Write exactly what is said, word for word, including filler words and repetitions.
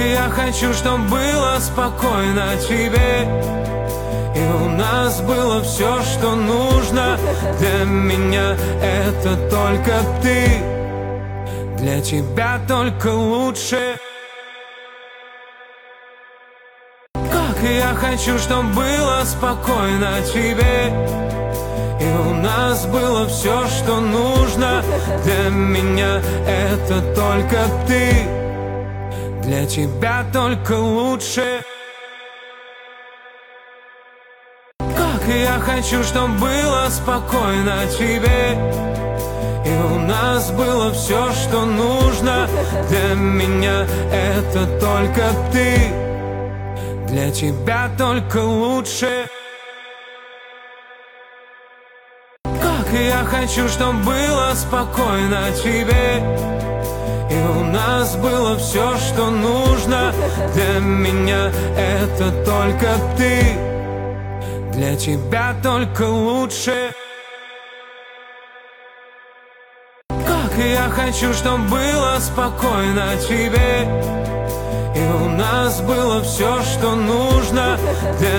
я хочу, чтобы было спокойно тебе, и у нас было все, что нужно. Для меня это только ты, для тебя только лучше. Как я хочу, чтобы было спокойно тебе, и у нас было все, что нужно. Для меня это только ты, для тебя только лучше. Как я хочу, чтобы было спокойно тебе, и у нас было все, что нужно. Для меня это только ты, для тебя только лучше. Как я хочу, чтобы было спокойно тебе, и у нас было все, что нужно. Для меня это только ты, для тебя только лучше. Как я хочу, чтобы было спокойно тебе, и у нас было все, что нужно. Для